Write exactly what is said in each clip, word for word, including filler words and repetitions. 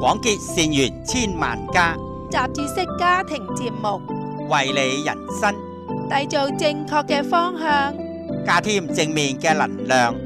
廣結善緣千萬家， 雜誌式家庭節目， 為你人生締造正確嘅方向， 加添正面嘅能量。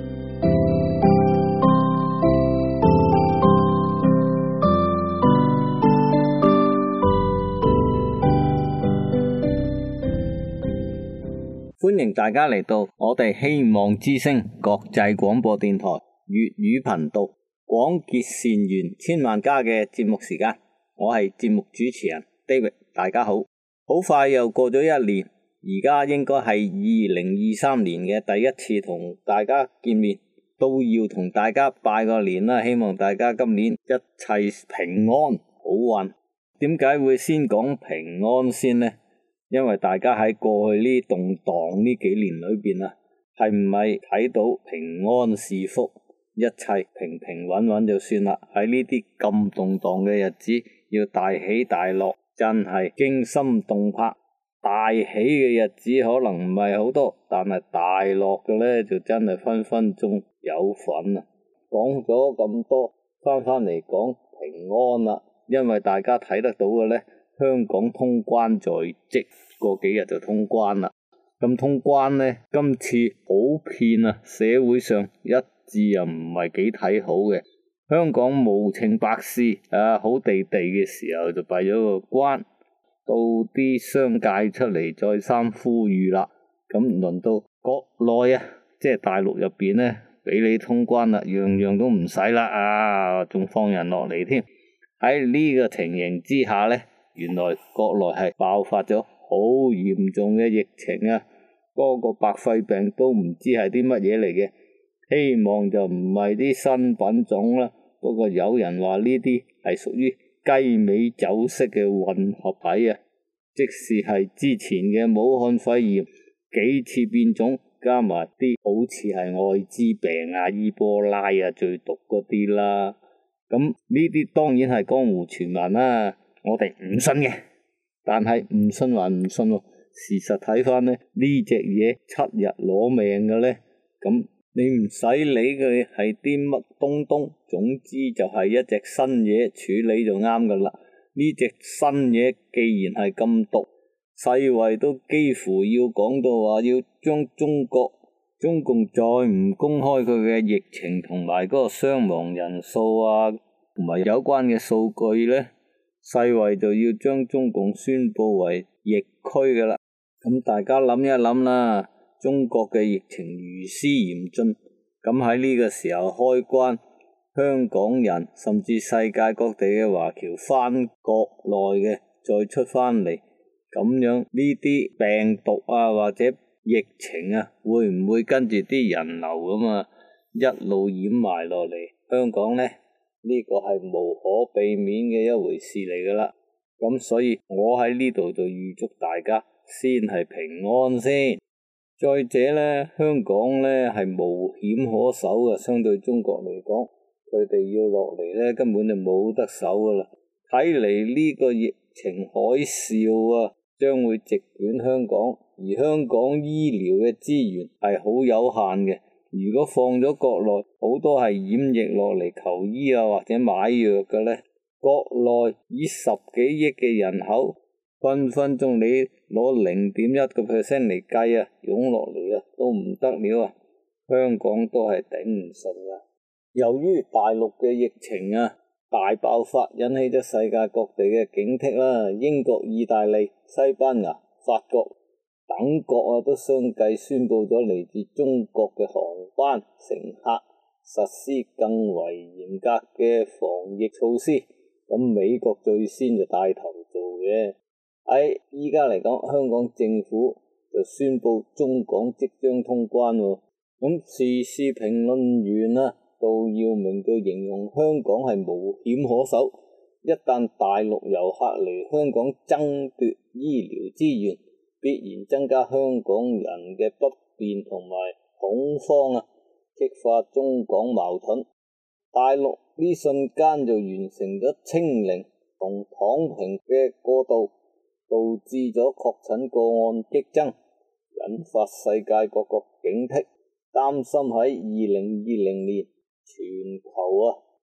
歡迎大家嚟到我哋希望之聲國際廣播電台粵語頻道廣結善緣千萬家嘅節目時間，我係節目主持人 David， 大家好。好快又過咗一年，而家應該係二零二三年嘅第一次同大家見面，都要同大家拜個年啦，希望大家今年一切平安好運。點解會先講平安先呢？因為大家喺過去呢動盪呢幾年裏邊啊，係唔係睇到平安是福，一切平平穩穩就算啦。喺呢啲咁動盪嘅日子，要大起大落，真係驚心動魄。大起嘅日子可能唔係好多，但係大落嘅呢，就真係分分鐘有份啊！講咗咁多，翻返嚟講平安啦，因為大家睇得到嘅呢。香港通關在即，過幾日就通關啦。咁通關呢，今次普遍啊，社會上一致又唔係幾睇好嘅。香港無情百事啊，好地地嘅時候就閉咗個關，到啲商界出嚟再三呼籲啦。咁輪到國內啊，即係大陸入邊呢，俾你通關啦，樣樣都唔使啦啊，仲放人落嚟添。喺呢個情形之下呢，原來國內係爆發咗好嚴重嘅疫情啊！嗰個白肺病都唔知係啲乜嘢嚟嘅，希望就唔係啲新品種啦。不過有人話呢啲係屬於雞尾酒式嘅混合體啊，即使係之前嘅武漢肺炎幾次變種，加埋啲好似係愛滋病啊、伊波拉啊最毒嗰啲啦。咁呢啲當然係江湖傳聞啦。我哋唔信嘅，但係唔信還唔信喎。事實睇翻呢，呢隻嘢七日攞命嘅呢，咁你唔使理佢係啲乜東東，總之就係一隻新嘢處理就啱噶啦。呢隻新嘢既然係咁毒，世衛都幾乎要講到話要將中國中共再唔公開佢嘅疫情同埋嗰個傷亡人數啊，同埋有關嘅數據呢。世衛就要將中共宣布為疫區噶啦，咁大家諗一諗啦，中國嘅疫情如斯嚴峻，咁喺呢個時候開關，香港人甚至世界各地嘅華僑返國內嘅再出返嚟，咁樣呢啲病毒啊或者疫情啊，會唔會跟住啲人流咁啊一路掩埋落嚟香港呢？呢個係無可避免嘅一回事嚟噶啦，咁所以我喺呢度就預祝大家先係平安先。再者呢，香港呢係無險可守嘅，相對中國嚟講，佢哋要落嚟呢根本就冇得守噶啦。睇嚟呢個疫情海嘯啊，將會席捲香港，而香港醫療嘅資源係好有限嘅。如果放咗國內，好多係染疫落嚟求醫啊或者買藥嘅呢，國內以十幾億嘅人口，分分鐘你攞零點一個 percent 嚟計啊，湧落嚟啊都唔得了啊！香港都係頂唔順噶。由於大陸嘅疫情啊大爆發，引起咗世界各地嘅警惕啦，英國、意大利、西班牙、法國等國啊，都相繼宣布咗嚟自中國嘅航班乘客實施更為嚴格嘅防疫措施。咁美國最先就帶頭做嘅。喺依家嚟講，香港政府就宣布中港即將通關喎。咁時事評論員啊，杜耀明就形容香港係無險可守，一旦大陸遊客嚟香港爭奪醫療資源，必然增加香港人嘅不便同埋恐慌啊，激發中港矛盾。大陸呢瞬間就完成咗清零同躺平嘅過渡，導致咗確診個案激增，引發世界各國警惕，擔心喺二零二零年全球啊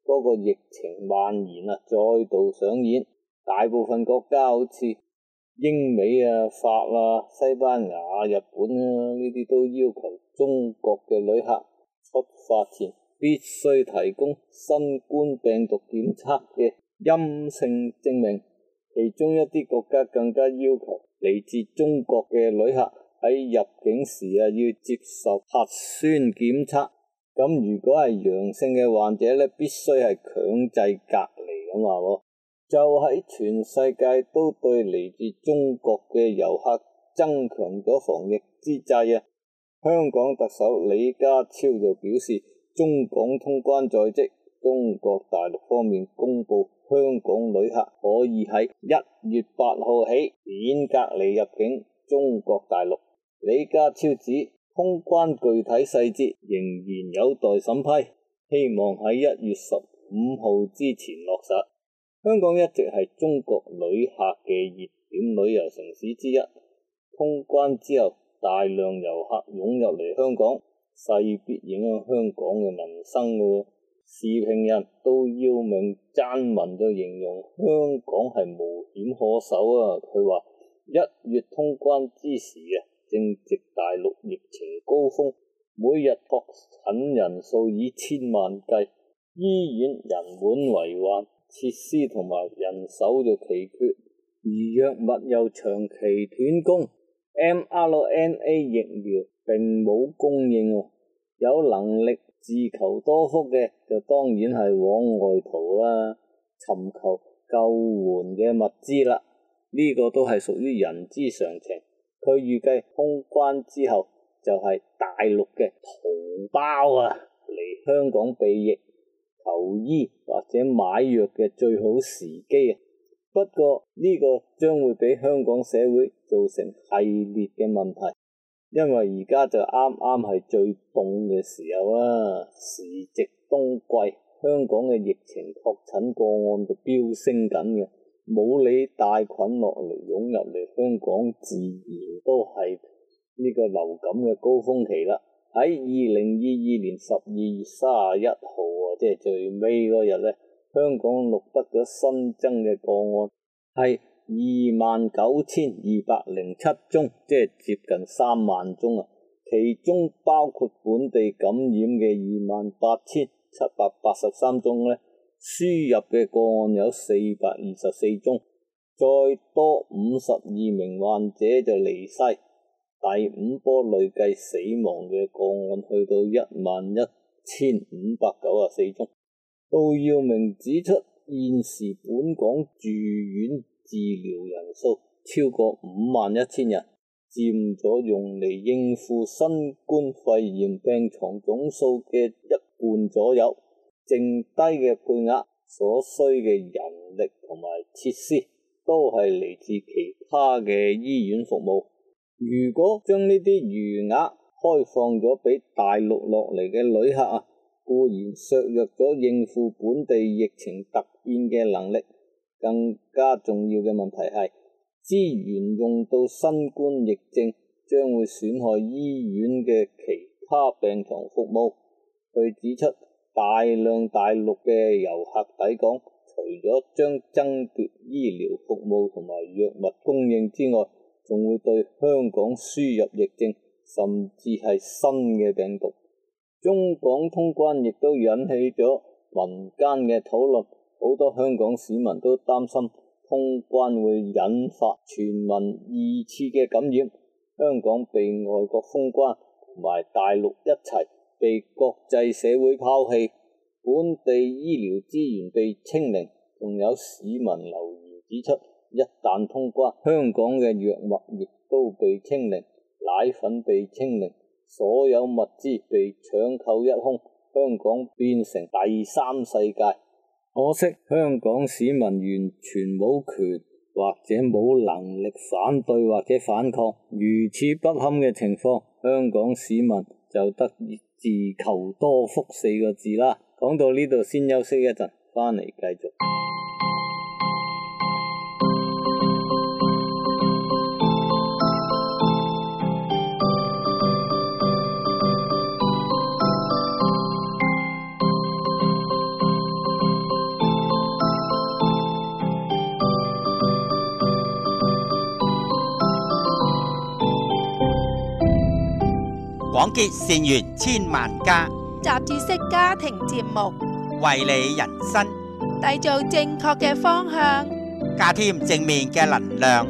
嗰個疫情蔓延啊，再度上演。大部分國家好似英美啊、法啊、西班牙、日本啊呢啲都要求中國嘅旅客出發前必須提供新冠病毒檢測嘅陰性證明。其中一啲國家更加要求嚟自中國嘅旅客喺入境時啊要接受核酸檢測。咁如果係陽性嘅患者咧，必須係強制隔離咁話喎。就喺全世界都對嚟自中國嘅遊客增強咗防疫之際啊，香港特首李家超就表示，中港通關在即，中國大陸方面公布香港旅客可以喺一月八號起免隔離入境中國大陸。李家超指通關具體細節仍然有待審批，希望喺一月十五號之前落實。香港一直係中國旅客嘅熱點旅遊城市之一，通關之後大量遊客湧入嚟香港，勢必影響香港嘅民生嘅。時評人杜耀明撰文就形容香港係無險可守啊！佢話一月通關之時啊，正值大陸疫情高峰，每日確診人數以千萬計，醫院人滿為患，設施同埋人手就奇缺，而藥物又長期斷供 ，M R N A 疫苗並冇供應喎。有能力自求多福嘅就當然係往外逃啦，尋求救援嘅物資啦。呢、這個都係屬於人之常情。佢預計通關之後就係大陸嘅同胞啊嚟香港避疫、求醫或者買藥嘅最好時機啊。不過呢、這個將會俾香港社會造成系列嘅問題，因為而家就啱啱係最凍嘅時候啊，時值冬季，香港嘅疫情確診個案就飆升緊嘅，冇理帶菌落嚟湧入嚟香港，自然都係呢個流感嘅高峰期啦。喺二零二二年十二月三十一號啊，即係最尾嗰日咧，香港錄得咗新增嘅個案係二萬九千二百零七宗，即係接近三萬宗啊。其中包括本地感染嘅二萬八千七百八十三宗咧，輸入嘅個案有四百二十四宗，再多五十二名患者就離世。第五波累計死亡嘅個案去到一萬一千五百九十四宗。杜耀明指出，現時本港住院治療人數超過五萬一千人，佔咗用嚟應付新冠肺炎病床總數嘅一半左右。剩低嘅配額所需嘅人力同埋設施都係嚟自其他嘅醫院服務。如果將呢啲餘額開放咗俾大陸落嚟嘅旅客啊，固然削弱咗應付本地疫情突變嘅能力，更加重要嘅問題係資源用到新冠疫症，將會損害醫院嘅其他病床服務。佢指出，大量大陸嘅遊客抵港，除咗將爭奪醫療服務同埋藥物供應之外，仲會對香港輸入疫症，甚至係新嘅病毒。中港通關亦都引起咗民間嘅討論，好多香港市民都擔心通關會引發全民二次嘅感染，香港被外國封關，同埋大陸一齊被國際社會拋棄，本地醫療資源被清零。仲有市民留言指出，一旦通關，香港嘅藥物亦都被清零，奶粉被清零，所有物資被搶購一空，香港變成第三世界。可惜香港市民完全冇權或者冇能力反對或者反抗，如此不堪嘅情況，香港市民就得以自求多福四個字啦。講到呢度先休息一陣，返嚟繼續。 廣結善緣千萬家， 雜誌式家庭節目， 為你人生締造正確嘅方向， 加添正面嘅能量。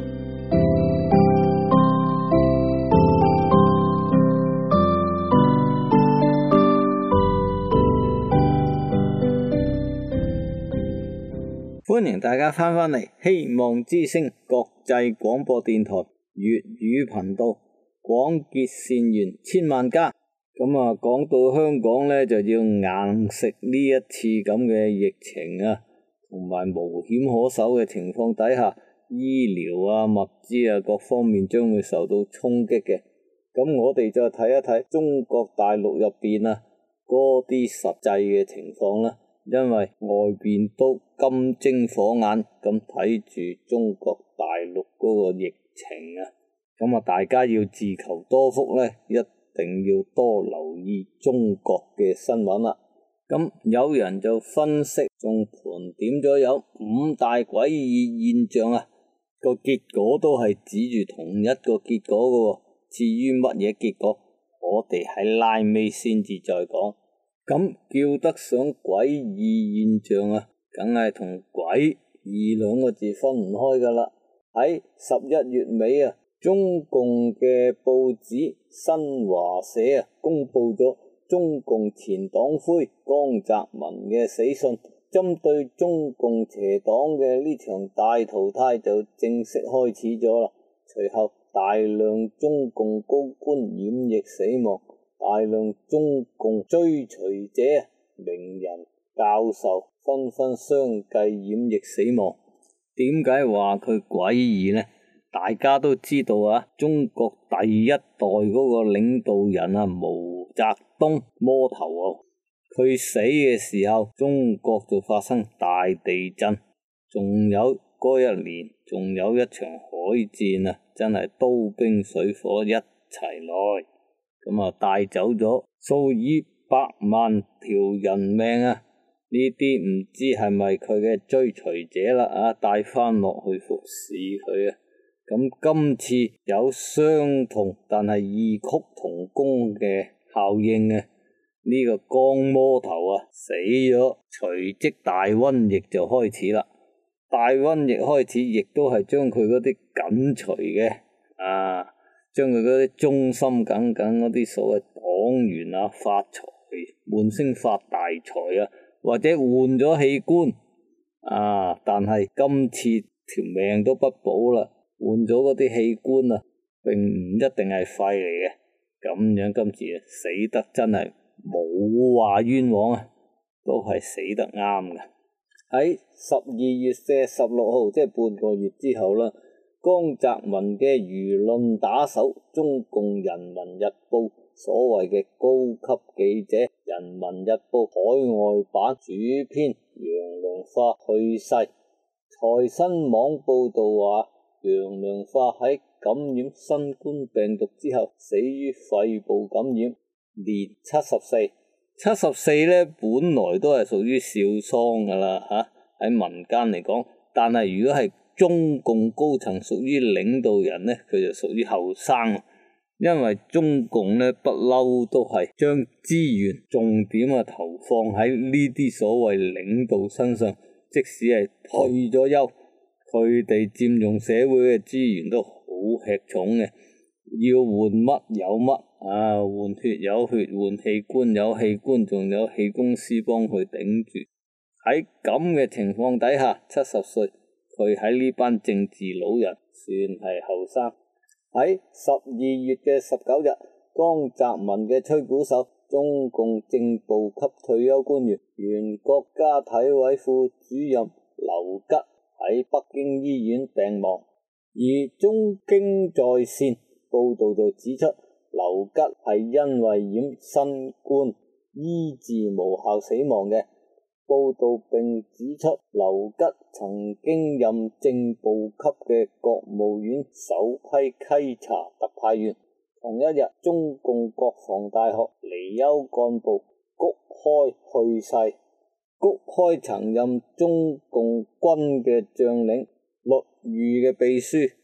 歡迎大家翻返嚟希望之聲國際廣播電台粵語頻道，廣結善緣千萬家。咁啊，講到香港呢，就要硬食呢一次咁嘅疫情啊，同埋無險可守嘅情況底下，醫療啊、物資啊各方面將會受到衝擊嘅。咁我哋就睇一睇中國大陸入邊啊嗰啲實際嘅情況啦。因為外邊都金睛火眼咁睇住中國大陸嗰個疫情啊，咁啊大家要自求多福呢，一定要多留意中國嘅新聞啦。咁有人就分析，仲盤點咗有五大詭異現象啊，個結果都係指住同一個結果嘅。至於乜嘢結果，我哋喺拉尾先至再講。咁叫得上詭異現象啊，梗係同詭異兩個字分唔開噶啦。喺十一月尾啊，中共嘅報紙新華社啊公布咗中共前黨魁江澤民嘅死訊，針對中共邪黨嘅呢場大淘汰就正式開始咗啦。隨後大量中共高官染疫死亡，大量中共追隨者、名人、教授紛紛相繼染疫死亡。點解話佢詭異呢？大家都知道啊，中國第一代嗰個領導人啊，毛澤東魔頭啊，佢死嘅時候，中國就發生大地震，仲有嗰一年，仲有一場海戰啊，真係刀兵水火一齊來。咁啊，帶走咗數以百萬條人命啊！呢啲唔知係咪佢嘅追隨者啦啊，帶翻落去服侍佢啊！咁今次有相同但係異曲同工嘅效應啊！呢、這個江魔頭啊死咗，隨即大瘟疫就開始啦。大瘟疫開始，亦都係將佢嗰啲緊隨嘅啊。將佢嗰啲忠心耿耿嗰啲所謂黨員啊發財悶聲發大財啊，或者換咗器官啊，但係今次條命都不保啦，換咗嗰啲器官啊並唔一定係肺嚟嘅，咁樣今次啊死得真係冇話冤枉啊，都係死得啱嘅。喺十二月嘅十六號，即係半個月之後啦，江澤民嘅輿論打手，中共人民日報所謂嘅高級記者，人民日報海外版主編楊良化去世。財新網報道話，楊良化喺感染新冠病毒之後死於肺部感染，年七十四。七十四呢本來都係屬於少蒼噶啦吓，喺民間嚟講，但係如果係中共高層屬於領導人呢，佢就屬於後生，因為中共呢不嬲都係將資源重點啊投放喺呢啲所謂領導身上，即使係退咗休，佢哋佔用社會嘅資源都好吃重嘅，要換乜有乜啊，換血有血，換器官有器官，仲有氣公司幫佢頂住。喺咁嘅情況底下，七十歲。佢喺呢班政治老人算係後生。喺十二月嘅十九日，江澤民嘅吹鼓手、中共正部級退休官員、原國家體委副主任劉吉喺北京醫院病亡。而中京在線報道就指出，劉吉係因為染新冠醫治無效死亡嘅。報道並指出，劉吉曾經任正部級嘅國務院首批稽查特派員。同一日，中共國防大學離休幹部谷開去世。谷開曾任中共軍嘅將領、栗豫嘅秘書。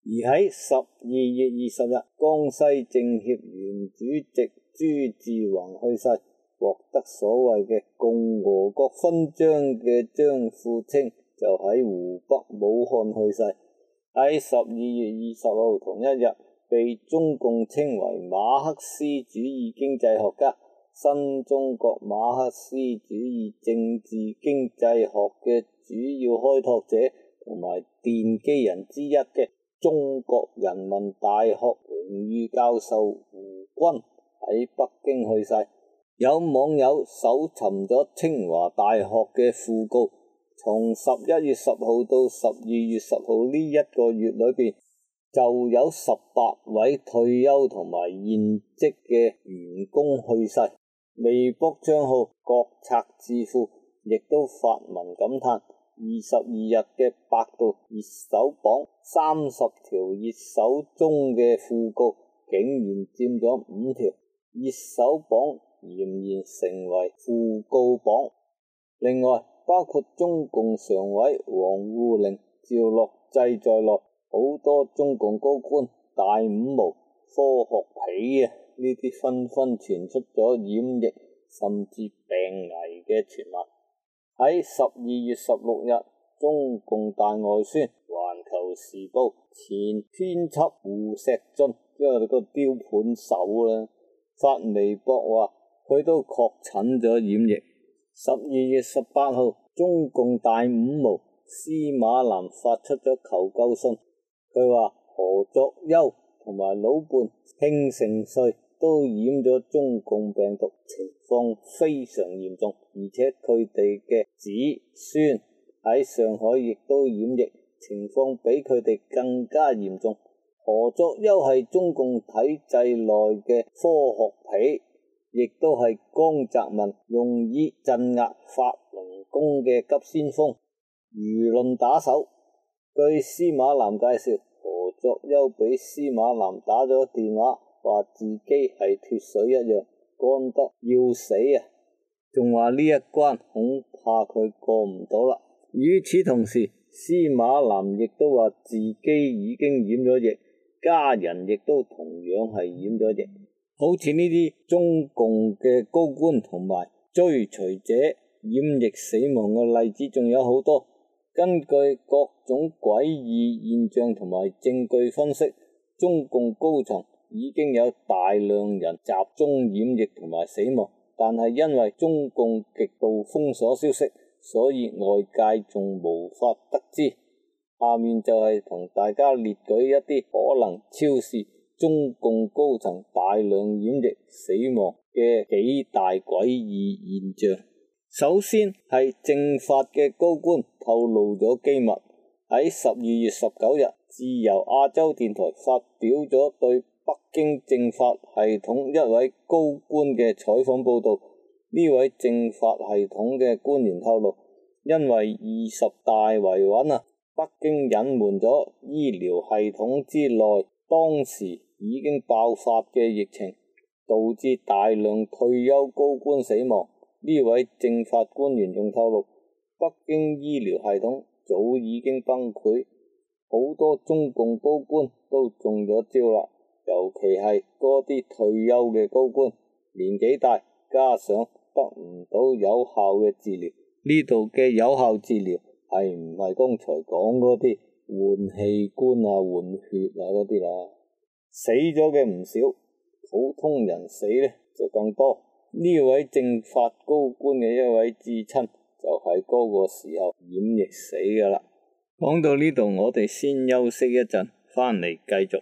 而喺十二月二十日，江西政協原主席朱志宏去世，獲得所謂嘅共和國勳章嘅張富清就喺湖北武漢去世。喺十二月二十號同一日，被中共稱為馬克思主義經濟學家、新中國馬克思主義政治經濟學嘅主要開拓者同埋奠基人之一嘅中國人民大學榮譽教授胡軍喺北京去世。有網友搜尋咗清華大學嘅訃告，從十一月十號到十二月十號呢一個月裏邊，就有十八位退休同埋現職嘅員工去世。微博賬號國策智庫亦都發文感嘆，二十二日嘅百度熱搜榜三十條熱搜中嘅訃告竟然佔咗五條，熱搜榜儼然成為訃告榜。另外，包括中共常委王滬寧、趙樂際在內，好多中共高官、大五毛、科學痞啊，呢啲紛紛傳出咗染疫甚至病危嘅傳聞。喺十二月十六日，中共大外宣《環球時報》前編輯胡錫進，因為個雕盤手啦，發微博話佢都確診咗染疫。十二月十八號，中共大五毛司馬南發出咗求救信，佢話何作優同埋老伴慶成瑞都染咗中共病毒，情況非常嚴重，而且佢哋嘅子孫喺上海亦都染疫，情況比佢哋更加嚴重。何作優係中共體制內嘅科學痞，亦都係江澤民用以鎮壓法輪功嘅急先鋒、輿論打手。據司馬南介紹，何作優俾司馬南打咗電話，話自己係脫水一樣，乾得要死啊！仲話呢一關恐怕佢過唔到啦。與此同時，司馬南亦都話自己已經染咗疫，家人亦都同樣係染咗疫。好似呢啲中共嘅高官同埋追隨者染疫死亡嘅例子仲有好多。根據各種詭異現象同埋證據分析，中共高層已經有大量人集中染疫同埋死亡，但係因為中共極度封鎖消息，所以外界仲無法得知。下面就係同大家列舉一啲可能超視中共高層大量染疫死亡嘅幾大詭異現象。首先係政法嘅高官透露咗機密。喺十二月十九日，自由亞洲電台發表咗對北京政法系統一位高官嘅採訪報道。呢位政法系統嘅官員透露，因為二十大維穩啊，北京隱瞞咗醫療系統之內當時已經爆發嘅疫情，導致大量退休高官死亡。呢位政法官員仲透露，北京醫療系統早已經崩潰，好多中共高官都中咗招啦，尤其係嗰啲退休嘅高官，年紀大，加上得唔到有效嘅治療。呢度嘅有效治療係唔係剛才講嗰啲換器官啊、換血啊嗰啲啦？死咗嘅唔少，普通人死呢就更多。呢位政法高官嘅一位至親就係嗰個時候染疫死噶啦。講到呢度，我哋先休息一陣，翻嚟繼續。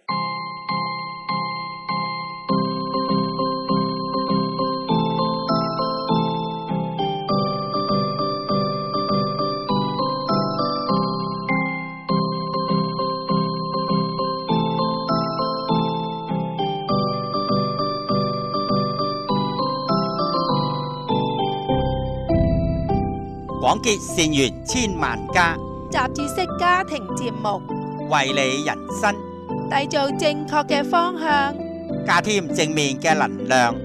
廣結善緣千萬家， 雜誌式家庭節目， 為你人生締造正確嘅方向， 加添正面嘅能量。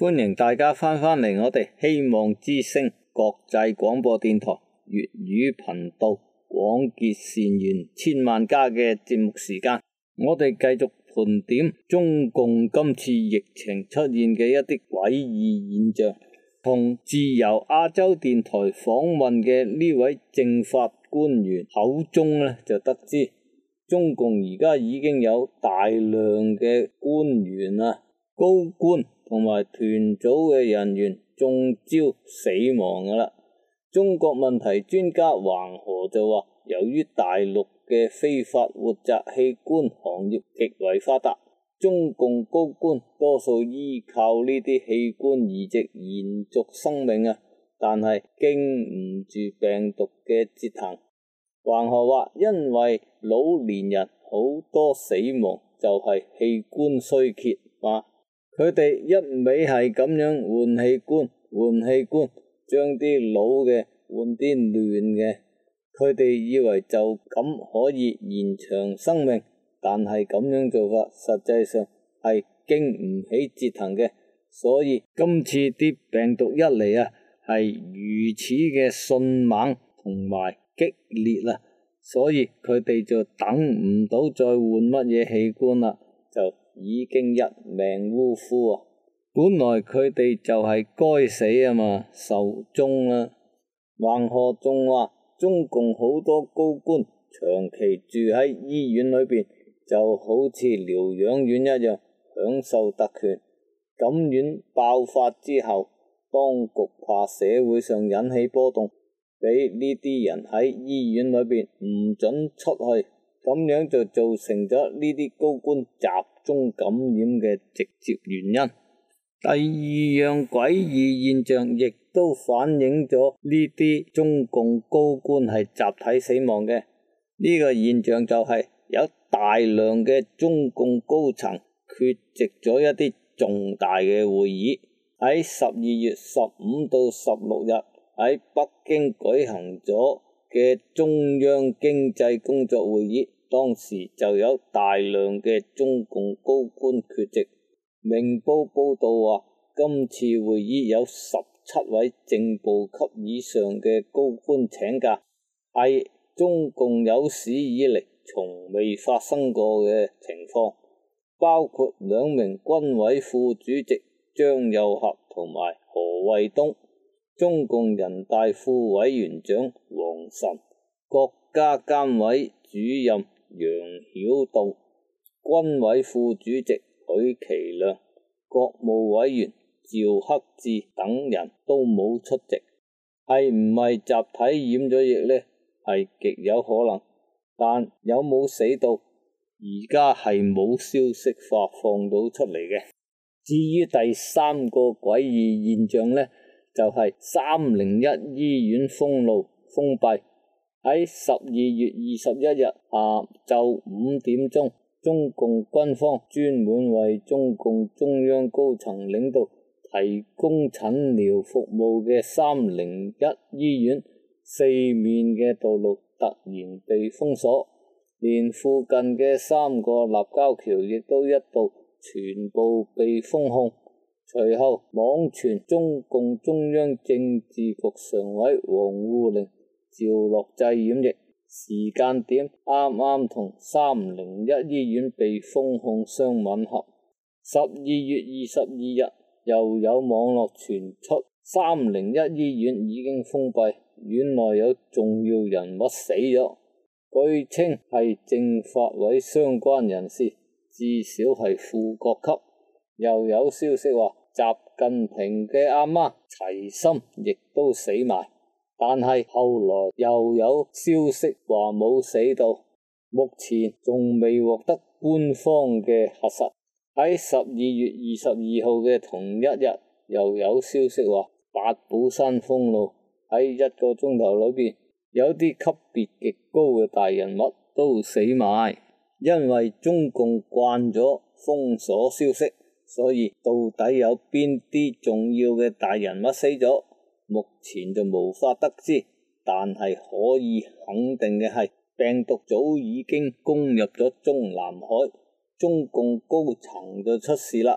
歡迎大家翻返嚟我哋希望之聲國際廣播電台粵語頻道廣結善緣千萬家嘅節目時間，我哋繼續盤點中共今次疫情出現嘅一啲詭異現象。從自由亞洲電台訪問嘅呢位政法官員口中呢，就得知中共而家已經有大量嘅官員啊、高官同埋團組嘅人員中招死亡噶啦。中國問題專家黃河就話，由於大陸嘅非法活摘器官行業極為發達，中共高官多數依靠呢啲器官移植延續生命啊，但係經唔住病毒嘅折騰。黃河話，因為老年人好多死亡就係器官衰竭，話佢哋一味係咁樣換器官換器官，將啲老嘅換啲亂嘅，佢哋以為就咁可以延長生命，但係咁樣做法實際上係經唔起折騰嘅。所以今次啲病毒一嚟啊，係如此嘅迅猛同埋激烈啊，所以佢哋就等唔到再換乜嘢器官啦，就已經一命嗚呼啊！本來佢哋就係該死啊嘛，壽終啦。黃河仲話，中共好多高官長期住喺醫院裏邊，就好似療養院一樣，享受特權。感染爆發之後，當局怕社會上引起波動，俾呢啲人喺醫院裏邊唔准出去，咁樣就造成咗呢啲高官集中感染嘅直接原因。第二樣詭異現象，亦都反映咗呢啲中共高官係集體死亡嘅。呢個現象就係有大量嘅中共高層缺席咗一啲重大嘅會議。喺十二月十五到十六日喺北京舉行咗嘅中央經濟工作會議，當時就有大量嘅中共高官缺席。明報報道話，今次會議有十七位正部級以上嘅高官請假，係中共有史以嚟從未發生過嘅情況，包括兩名軍委副主席張又俠同埋何衛東，中共人大副委員長王晨，國家監委主任楊曉渡，軍委副主席許其亮，國務委員趙克志等人都冇出席。係唔係集體染咗疫呢？係極有可能，但有冇死到，而家係冇消息發放到出嚟嘅。至於第三個詭異現象呢，就係三零一醫院封路封閉。喺十二月二十一日下晝五點鐘，中共軍方專門為中共中央高層領導提供診療服務嘅三零一醫院四面嘅道路突然被封鎖，連附近嘅三個立交橋亦都一度全部被封控。隨後網傳中共中央政治局常委王滬寧、趙樂際染疫，時間點啱啱同三零一醫院被封控相吻合。十二月二十二日又有網絡傳出三零一醫院已經封閉，院內有重要人物死咗，據稱係政法委相關人士，至少係副國級。又有消息話習近平嘅阿媽齊心亦都死埋，但係後來又有消息話冇死到，目前仲未獲得官方嘅核實。喺十二月二十二號嘅同一日，又有消息話八寶山封路，喺一個鐘頭裏邊，有啲級別極高嘅大人物都死埋。因為中共慣咗封鎖消息，所以到底有邊啲重要嘅大人物死咗，目前就無法得知。但係可以肯定嘅係，病毒早已經攻入咗中南海，中共高層就出事啦。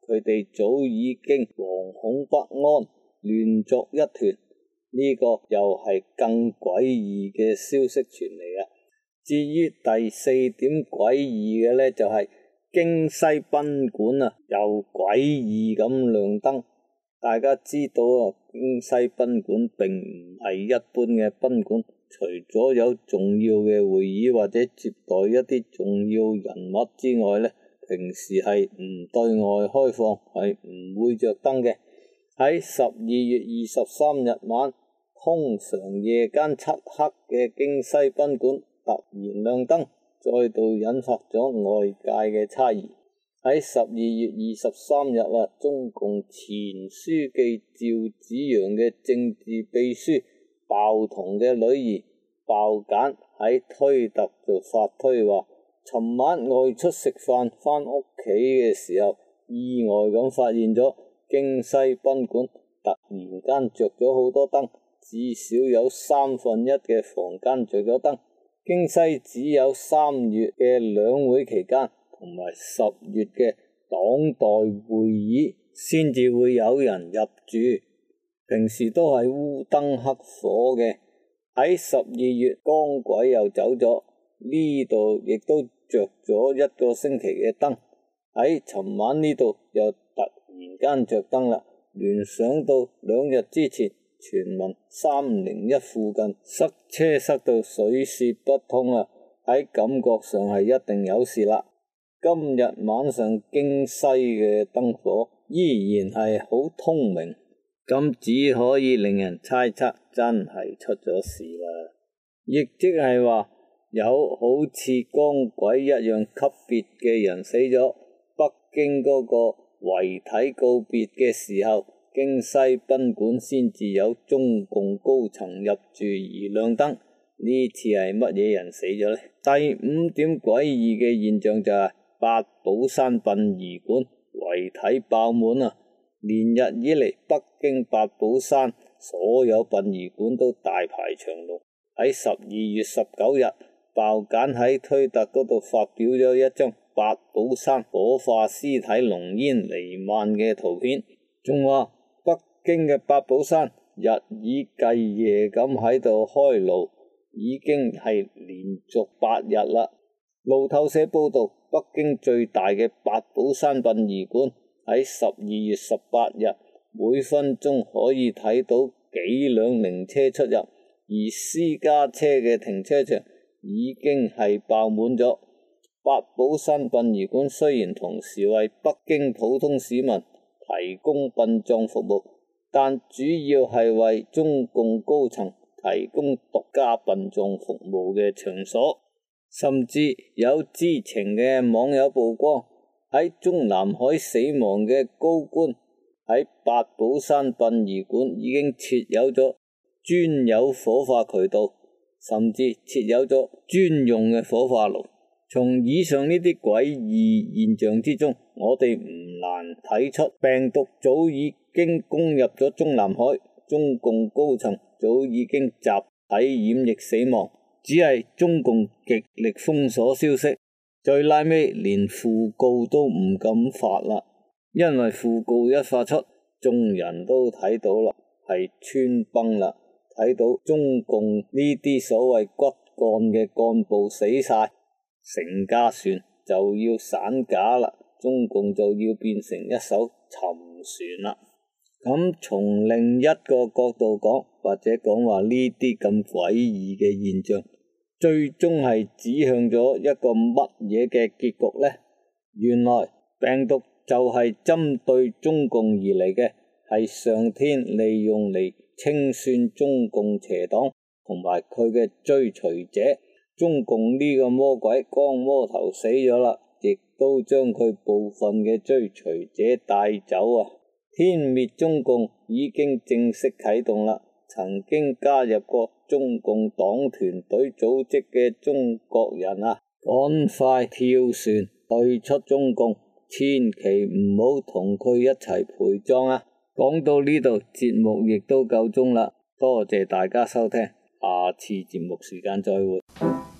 佢哋早已經惶恐不安，亂作一團。呢、這個又係更詭異嘅消息傳嚟啊！至於第四點詭異嘅呢，就係、是、京西賓館啊，又詭異咁亮燈。大家知道啊，京西賓館並唔係一般嘅賓館，除咗有重要嘅會議或者接待一啲重要人物之外呢，平時係唔對外開放，係唔會着燈嘅。喺十二月二十三日晚，通常夜間漆黑嘅京西賓館突然亮燈，再度引發咗外界嘅猜疑。喺十二月二十三日啊，中共前書記趙紫陽嘅政治秘書鮑彤嘅女兒鮑簡喺推特就發推話，尋晚外出食飯返屋企嘅時候，意外咁發現咗京西賓館突然間着咗好多燈，至少有三分一嘅房間着咗燈。京西只有三月嘅兩會期間同埋十月嘅黨代會議先至會有人入住，平時都係烏燈黑火嘅。喺十二月光鬼又走咗，呢度亦都着咗一個星期嘅燈。喺尋晚呢度又突然間着燈啦，聯想到兩日之前傳聞三零一附近塞車塞到水泄不通啊，喺感覺上係一定有事啦。今日晚上京西嘅燈火依然係好通明，咁只可以令人猜測真係出咗事啦。亦即係話有好似光鬼一樣級別嘅人死咗，北京嗰個遺體告別嘅時候，京西賓館先至有中共高層入住而亮燈。呢次係乜嘢人死咗呢？第五點詭異嘅現象就係、是、八寶山殯儀館遺體爆滿啊！連日以嚟，北京八寶山所有殯儀館都大排長龍。喺十二月十九日，鮑簡喺推特嗰度發表咗一張八寶山火化屍體濃煙彌漫嘅圖片，仲話北京嘅八寶山日以繼夜咁喺度開爐，已經係連續八日啦。路透社報道，北京最大嘅八寶山殯儀館喺十二月十八日，每分鐘可以睇到幾輛靈車出入，而私家車嘅停車場已經係爆滿咗。八寶山殯儀館雖然同時為北京普通市民提供殯葬服務，但主要係為中共高層提供獨家殯葬服務嘅場所。甚至有知情嘅網友曝光，喺中南海死亡嘅高官喺八寶山殯儀館已經設有咗專有火化渠道，甚至設有咗專用嘅火化爐。從以上呢啲詭異現象之中，我哋唔難睇出病毒早已經攻入咗中南海，中共高層早已經集體染疫死亡。只係中共極力封鎖消息，最拉尾連訃告都唔敢發啦，因為訃告一發出，眾人都睇到啦，係穿崩啦，睇到中共呢啲所謂骨幹嘅幹部死晒，成架船就要散架啦，中共就要變成一艘沉船啦。咁從另一個角度講，或者講話呢啲咁詭異嘅現象，最終係指向咗一個乜嘢嘅結局呢？原來病毒就係針對中共而嚟嘅，係上天利用嚟清算中共邪黨同埋佢嘅追隨者。中共呢個魔鬼光魔頭死咗啦，亦都將佢部分嘅追隨者帶走啊！天滅中共已經正式啟動啦！曾經加入過中共黨團隊組織嘅中國人啊，趕快跳船退出中共，千祈唔好同佢一齊陪葬啊！講到呢度，節目亦都夠鐘啦，多謝大家收聽，下次節目時間再會。